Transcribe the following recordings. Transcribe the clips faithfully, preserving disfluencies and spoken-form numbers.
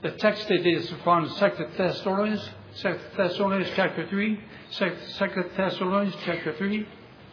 The text today is from Second Thessalonians, Second Thessalonians chapter three, Second Thessalonians chapter three.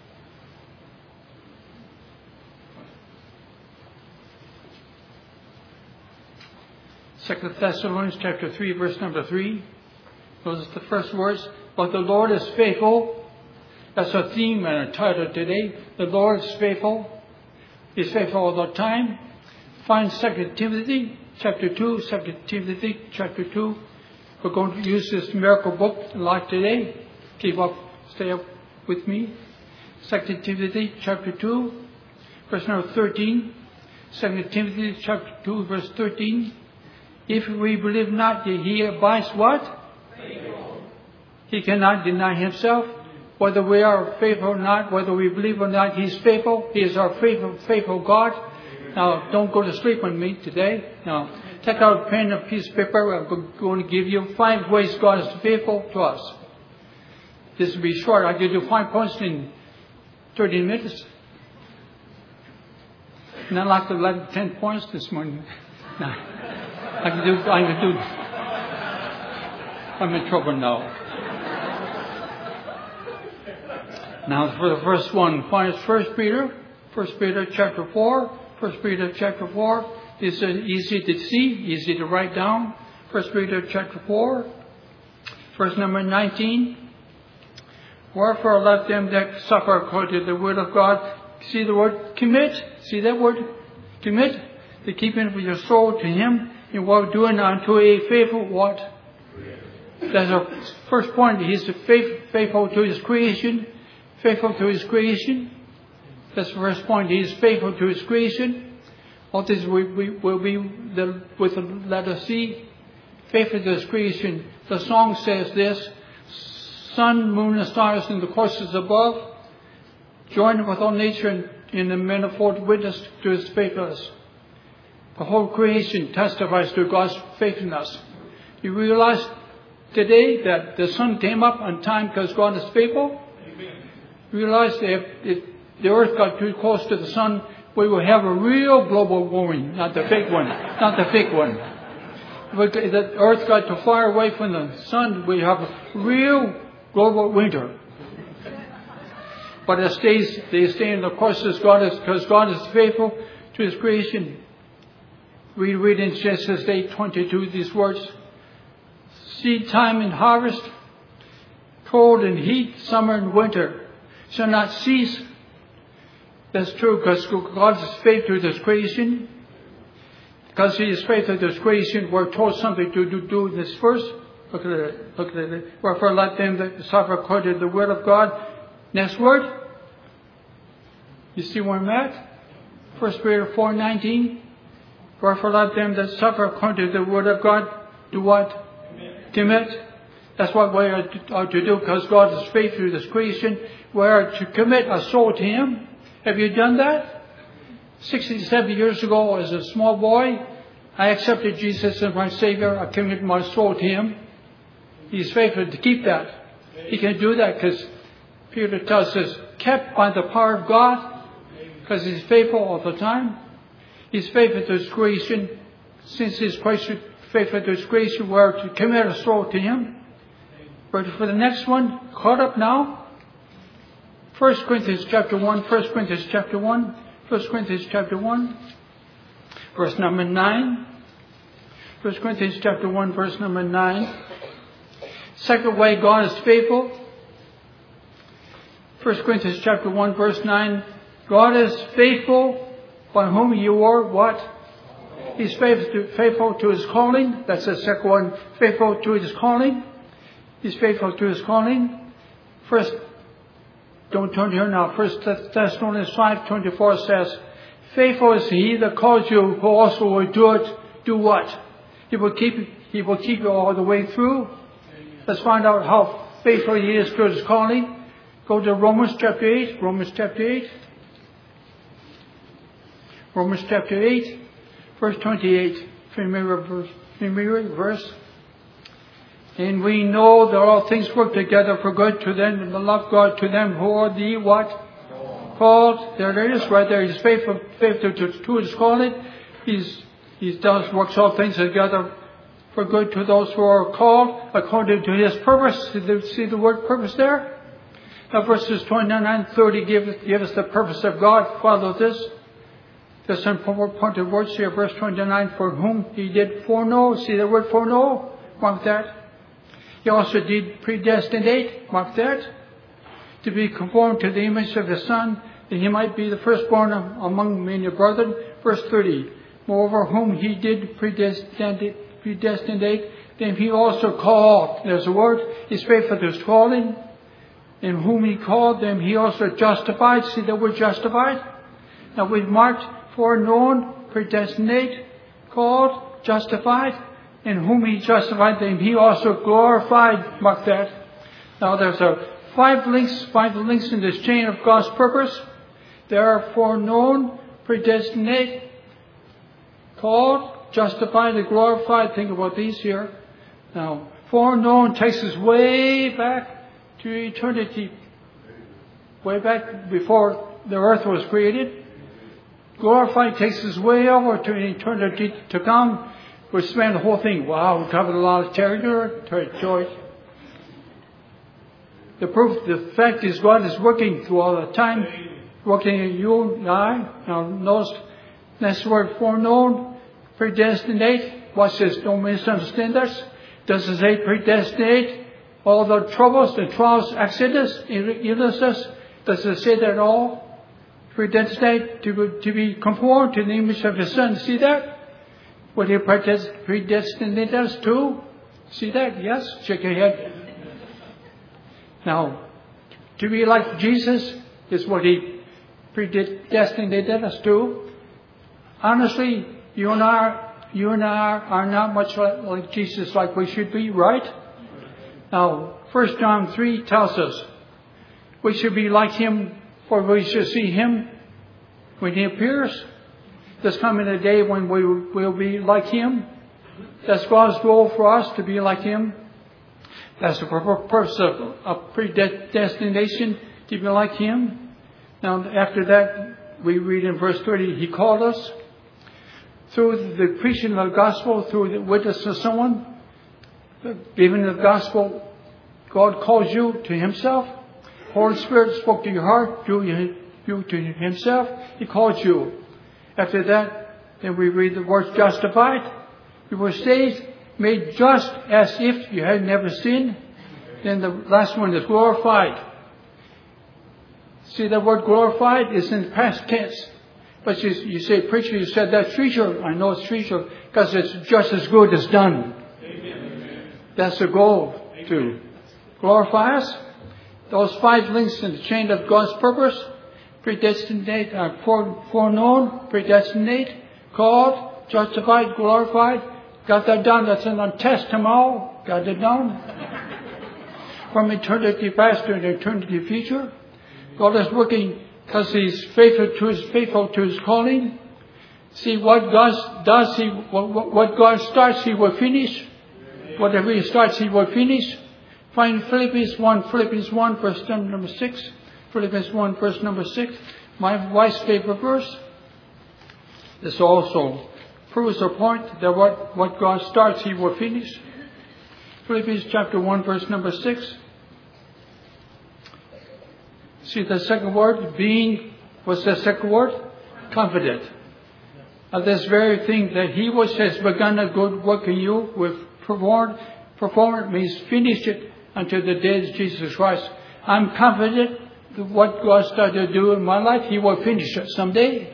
Second Thessalonians chapter three, verse number three. Those are the first words. But the Lord is faithful. That's our theme and our title today. The Lord is faithful. He's faithful all the time. Find Second Timothy chapter two, Second Timothy chapter two. We're going to use this miracle book a lot today. Keep up, stay up with me. Second Timothy chapter two, verse number thirteen. Second Timothy chapter two, verse thirteen. If we believe not, he abides what? Faithful. He cannot deny himself. Whether we are faithful or not, whether we believe or not, he's faithful. He is our faithful, faithful God. Now, don't go to sleep on me today. Now, take out a pen and a piece of paper. I'm going to give you five ways God is faithful to us. This will be short. I'll give you five points in thirty minutes. Not like the eleven, ten points this morning. No. I can do, I can do. I'm in trouble now. Now for the first one, find First Peter, First Peter chapter four. First Peter chapter four is easy to see, easy to write down. First Peter chapter four, verse number nineteen. Wherefore let them that suffer according to the word of God. See the word commit. See that word? Commit. The keeping of your soul to Him. In what doing unto a faithful what? That's our first point. He's faith, faithful to His creation. Faithful to His creation. That's the first point. He is faithful to His creation. All this will be, will be the, with the letter C. Faithful to His creation. The song says this. Sun, moon, and stars in the courses above. Join with all nature in, in the manifold witness to His faithfulness. The whole creation testifies to God's faithfulness. You realize today that the sun came up on time because God is faithful? Amen. You realize that if, if the earth got too close to the sun, we will have a real global warming, not the fake one, not the fake one. If the earth got too far away from the sun, we have a real global winter. But it stays, they stay in the courses God is, because God is faithful to His creation. We read in Genesis eight twenty-two these words. Seed time and harvest, cold and heat, summer and winter shall not cease. That's true because God is faithful to His creation. Because He is faithful to His creation, we're told something to do, do in this verse. Look at it. Look at it. Wherefore let them that suffer according to the word of God. Next word. You see where I'm at? First Peter four nineteen. Wherefore let them that suffer according to the word of God do what? Commit. Commit. That's what we are to, are to do because God is faithful to His creation. We are to commit a soul to Him. Have you done that? sixty-seven years ago as a small boy, I accepted Jesus as my Savior. I committed my soul to Him. He's faithful to keep that. He can do that because Peter tells us, kept by the power of God because He's faithful all the time. He's faithful to His creation. Since He's faithful to His creation, we're to commit a soul to Him. But for the next one, caught up now. First Corinthians chapter one, First Corinthians chapter one, First Corinthians chapter one, verse number nine. First Corinthians chapter one, verse number nine. Second way God is faithful. First Corinthians chapter one, verse nine. God is faithful. By whom you are what? He's faithful to, faithful to His calling. That's the second one. Faithful to His calling. He's faithful to His calling. First, don't turn here now. First Thessalonians five twenty-four says, faithful is He that calls you, who also will do it. Do what? He will keep, He will keep you all the way through. Let's find out how faithful He is to His calling. Go to Romans chapter eight. Romans chapter eight. Romans chapter eight, verse twenty-eight, familiar verse, familiar verse. And we know that all things work together for good to them that love God, to them who are the what? Called. There it is, right there. He's faithful, faithful to, to His calling. He's, He does works all things together for good to those who are called according to His purpose. See the, see the word purpose there? Now verses twenty-nine and thirty give, give us the purpose of God. Follow this. There's some pointed words here. Verse twenty-nine, for whom He did foreknow. See the word foreknow? Mark that. He also did predestinate. Mark that. To be conformed to the image of His Son, that He might be the firstborn among many brethren. Verse thirty, moreover, whom He did predestinate, predestinate, then He also called. There's a word. He's faithful to His calling. In whom He called them, He also justified. See the word justified? Now we've marked foreknown, predestinate, called, justified. In whom He justified them, He also glorified. Mark that. Now there's a five links, five links in this chain of God's purpose. There are foreknown, predestinate, called, justified, and glorified. Think about these here. Now, foreknown takes us way back to eternity, way back before the earth was created. Glorified takes us way over to eternity to come. We spent the whole thing. Wow, we covered a lot of territory. territory. The proof, the fact is God is working through all the time, working in you and I. Now, notice next word, foreknown, predestinate. Watch this, don't misunderstand us. Does it say predestinate? All the troubles, the trials, Exodus, Ulysses, does it say that at all? Predestinate to, to be conformed to the image of His Son. See that? What He predestinated us to? See that? Yes? Shake your head. Now, to be like Jesus is what He predestinated us to. Honestly, you and I, you and I are not much like, like Jesus, like we should be, right? Now, First John three tells us we should be like Him, for we shall see Him when He appears. There's coming a day when we will be like Him. That's God's goal for us, to be like Him. That's the purpose of, of predestination, to be like Him. Now, after that, we read in verse thirty, He called us through the preaching of the gospel, through the witness of someone. Even the gospel, God calls you to Himself. Holy Spirit spoke to your heart, drew you to Himself. He called you. After that, then we read the word justified. You were saved, made just as if you had never sinned. Then the last one is glorified. See, the word glorified is in past tense. But you, you say, preacher, you said that's future. I know it's future because it's just as good as done. Amen. That's the goal, to glorify us. Those five links in the chain of God's purpose: predestinate, uh, foreknown, predestinate, called, justified, glorified. Got that done. That's in the test tomorrow. Got it done. From eternity past to eternity future. God is working because He's faithful to His faithful to His calling. See, what God does, He what, what God starts, He will finish. Whatever He starts, He will finish. Find Philippians one, Philippians one, verse number six. Philippians one, verse number six. My wife's favorite verse. This also proves the point that what, what God starts, He will finish. Philippians chapter one, verse number six. See the second word, being, what's the second word? Confident. Of this very thing that He which has begun a good work in you will perform, perform it means finish it until the day of Jesus Christ. I'm confident that what God started to do in my life, He will finish it someday.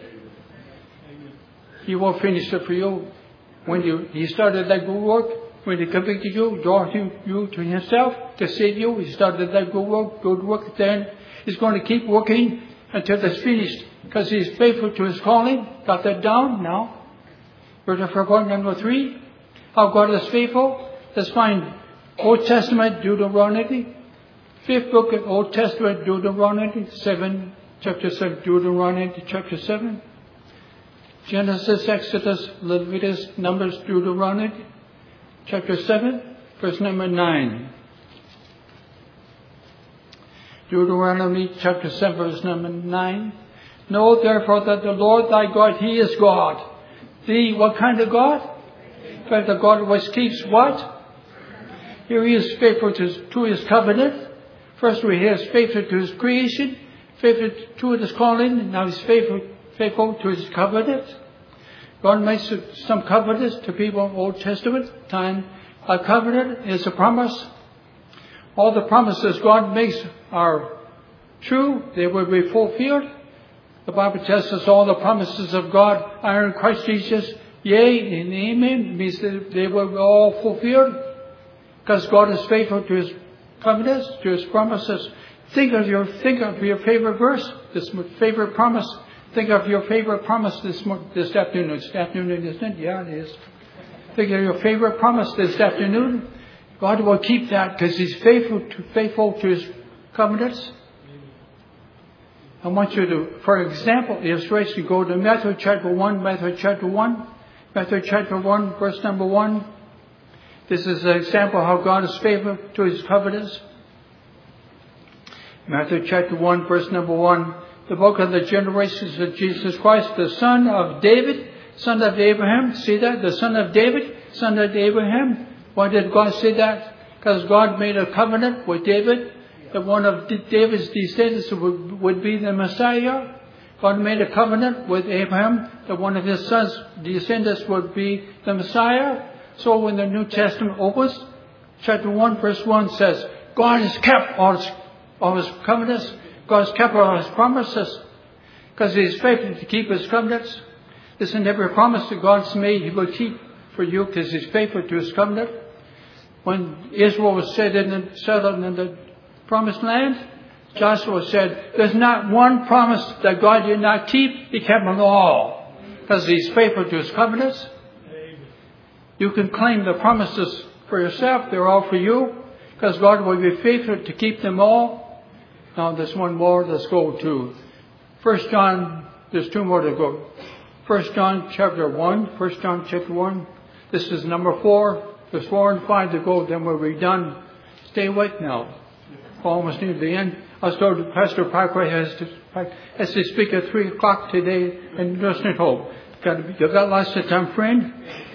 He will finish it for you. When you, He started that good work, when He convicted you, draw you, you to Himself to save you, He started that good work, good work then. He's going to keep working until it's finished because He's faithful to His calling. Got that down now? Verse for point number three. How God is faithful. Let's find Old Testament Deuteronomy. Fifth book of Old Testament Deuteronomy. Seven, chapter seven, Deuteronomy chapter seven. Genesis, Exodus, Leviticus, Numbers, Deuteronomy. Chapter seven, verse number nine. Deuteronomy chapter seven, verse number nine. Know therefore that the Lord thy God, He is God. The, what kind of God? But the God which keeps what? Here he is faithful to, to his covenant. First he is faithful to his creation, faithful to his calling, and now he's faithful, faithful to his covenant. God makes some covenants to people in the Old Testament time. A covenant is a promise. All the promises God makes are true. They will be fulfilled. The Bible tells us all the promises of God are in Christ Jesus. Yea and amen. It means that they will be all fulfilled. Because God is faithful to his covenants, to his promises. Think of your, think of your favorite verse, this favorite promise. Think of your favorite promise this, this afternoon. It's afternoon, isn't it? Yeah, it is. Think of your favorite promise this afternoon. God will keep that because he's faithful to, faithful to his covenants. I want you to, for example, illustration, go to Matthew chapter one, Matthew chapter one, Matthew chapter one, verse number one. This is an example of how God is faithful to his covenants. Matthew chapter one, verse number one. The book of the generations of Jesus Christ, the son of David, son of Abraham. See that? The son of David, son of Abraham. Why did God say that? Because God made a covenant with David that one of David's descendants would, would be the Messiah. God made a covenant with Abraham that one of his sons' descendants would be the Messiah. So when the New Testament opens, chapter one, verse one says, God has kept all his, all his covenants. God has kept all his promises. Because he is faithful to keep his covenants. Listen, every promise that God's made, he will keep for you because he's faithful to his covenant. When Israel was set in the, settled in the promised land, Joshua said, there's not one promise that God did not keep. He kept them all. Because he's faithful to his covenants. You can claim the promises for yourself. They're all for you. Because God will be faithful to keep them all. Now there's one more. Let's go to First John. There's two more to go. First John chapter one. First John chapter one. This is number four. There's four and five to go. Then we'll be done. Stay awake now. Almost near the end. I was told Pastor Parkway has to, has to speak at three o'clock today in Nursing Home. You've got lots of time, friend.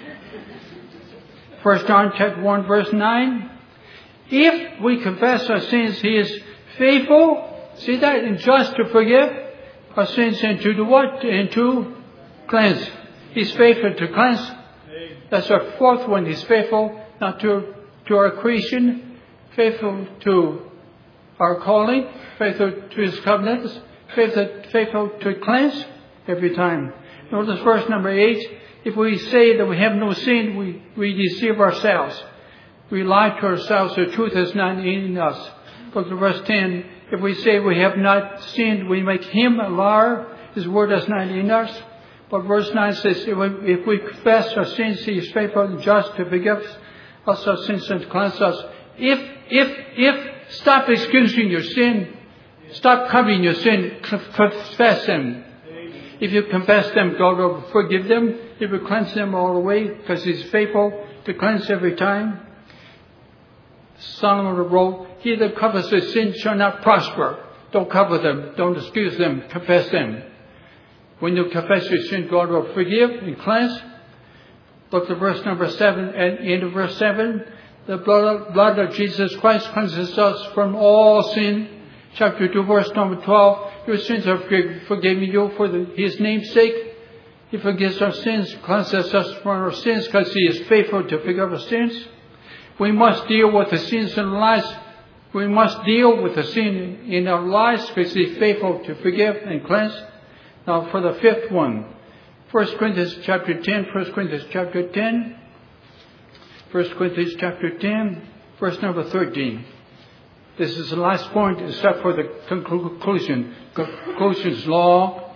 First John chapter one, verse nine. If we confess our sins, he is faithful, see that, and just to forgive our sins and to do what? And to cleanse. He's faithful to cleanse. That's our fourth one. He's faithful not to, to our creation, faithful to our calling, faithful to his covenants, faithful, faithful to cleanse every time. Notice verse number eight. If we say that we have no sin, we, we deceive ourselves. We lie to ourselves. The truth is not in us. Look at verse ten. If we say we have not sinned, we make him a liar. His word is not in us. But verse nine says, if we, if we confess our sins, he is faithful and just to forgive us our sins and to cleanse us. If, if, if, stop excusing your sin. Stop covering your sin. Confess them. If you confess them, God will forgive them. He will cleanse them all the way because he's faithful to cleanse every time. Solomon wrote, he that covers his sin shall not prosper. Don't cover them. Don't excuse them. Confess them. When you confess your sin, God will forgive and cleanse. Look at verse number seven. At the end of verse seven, the blood, blood of Jesus Christ cleanses us from all sin. Chapter two, verse number twelve. Your sins are forgiven you for the, his name's sake. He forgives our sins, cleanses us from our sins because he is faithful to forgive our sins. We must deal with the sins in our lives. We must deal with the sin in our lives because he is faithful to forgive and cleanse. Now for the fifth one, First Corinthians chapter ten, First Corinthians chapter ten, First Corinthians chapter ten, verse number thirteen. This is the last point except for the conclusion. Conclusion's law.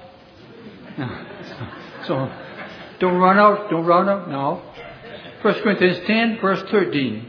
So don't run out, don't run out now. First Corinthians ten, verse thirteen.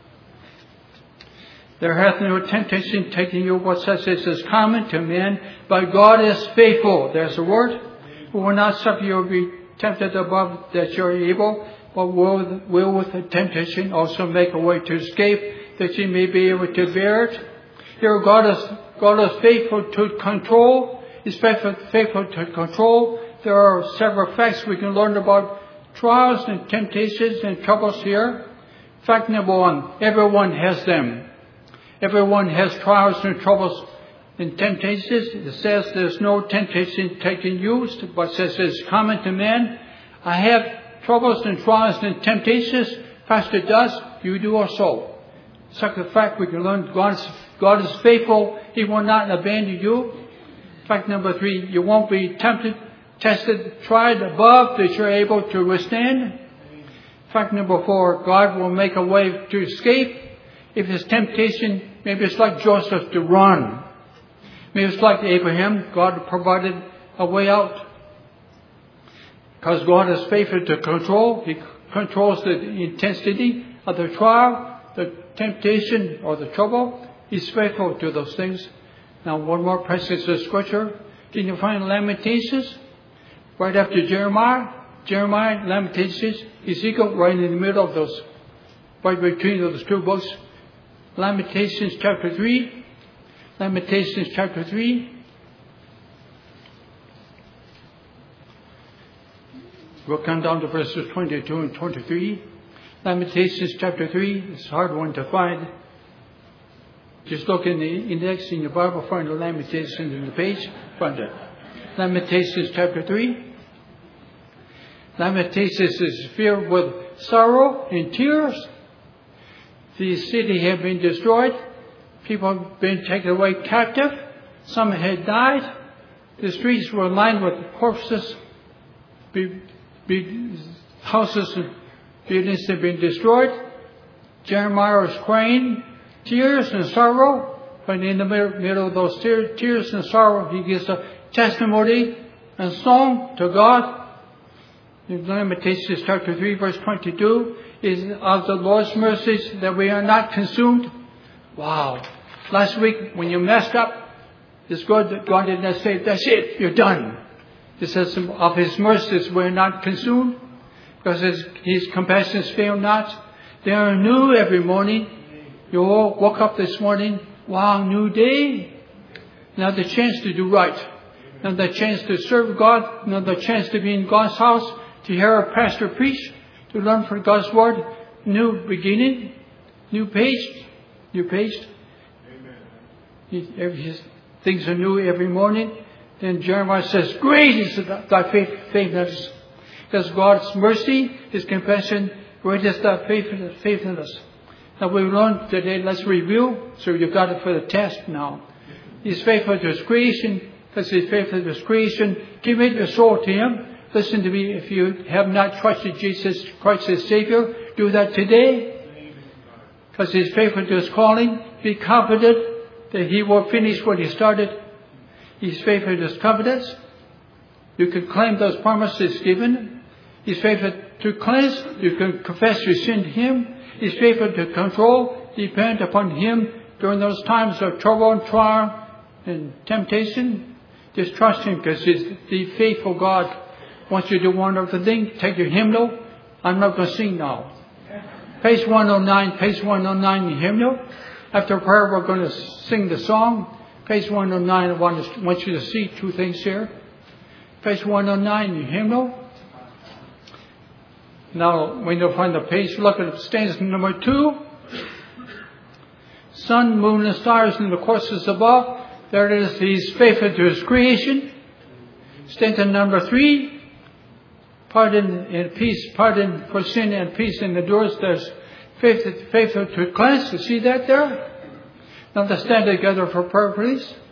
There hath no temptation taken you what such as is common to men, but God is faithful. There's the word. Who will not suffer you to be tempted above that you are able, but will, will with the temptation also make a way to escape, that you may be able to bear it. Here God is, God is faithful to control. He's faithful, faithful to control. There are several facts we can learn about trials and temptations and troubles here. Fact number one, everyone has them. Everyone has trials and troubles and temptations. It says there's no temptation taken you, but says it's common to man. I have troubles and trials and temptations. Pastor does, you do also. Such a fact we can learn God is, God is faithful. He will not abandon you. Fact number three, you won't be tempted, tested, tried above that you're able to withstand. Fact number four, God will make a way to escape. If it's temptation, maybe it's like Joseph to run. Maybe it's like Abraham, God provided a way out. Because God is faithful to control. He controls the intensity of the trial, the temptation, or the trouble. He's faithful to those things. Now, one more passage of Scripture. Can you find Lamentations? Right after Jeremiah. Jeremiah, Lamentations, Ezekiel, right in the middle of those, right between those two books. Lamentations chapter three. Lamentations chapter three. We'll come down to verses twenty-two and twenty-three. Lamentations chapter three. It's a hard one to find. Just look in the index in your Bible, find the Lamentations in the page. Find it. Lamentations chapter three. Lamentations is filled with sorrow and tears. The city had been destroyed. People had been taken away captive. Some had died. The streets were lined with corpses. Be, be, houses and buildings had been destroyed. Jeremiah was crying tears and sorrow. But in the middle, middle of those tears, tears and sorrow, he gives a testimony and song to God. In Lamentations chapter three, verse twenty-two, is of the Lord's mercies that we are not consumed. Wow. Last week, when you messed up, it's good that God did not say, that's it, you're done. It says, of His mercies we are not consumed, because His, his compassions fail not. They are new every morning. You all woke up this morning, wow, new day. Now the chance to do right. Now the chance to serve God. Now the chance to be in God's house. To hear a pastor preach, to learn from God's Word, new beginning, new page, new page. Amen. Every, things are new every morning. Then Jeremiah says, great is thy faithfulness. Because God's mercy, His compassion, great is thy faithfulness. Now we learned today, let's review. So you've got it for the test now. He's faithful to His creation. Because He's faithful to His creation. Commit your soul to Him. Listen to me, if you have not trusted Jesus Christ as Savior, do that today. Because He's faithful to His calling. Be confident that He will finish what He started. He's faithful to His covenants. You can claim those promises given. He's faithful to cleanse. You can confess your sin to Him. He's faithful to control. Depend upon Him during those times of trouble and trial and temptation. Just trust Him because He's the faithful God. Once you do one other thing, take your hymnal. I'm not going to sing now. Page one oh nine, page one oh nine in the hymnal. After prayer, we're going to sing the song. Page one oh nine, I want, to, want you to see two things here. Page one oh nine in the hymnal. Now, when you find the page, look at stanza number two. Sun, moon, and stars in the courses above. There it is. He's faithful to His creation. Stanza number three. Pardon and peace, pardon for sin and peace in the doors. There's faithful, faithful to cleanse. You see that there? Now let's stand together for prayer, please.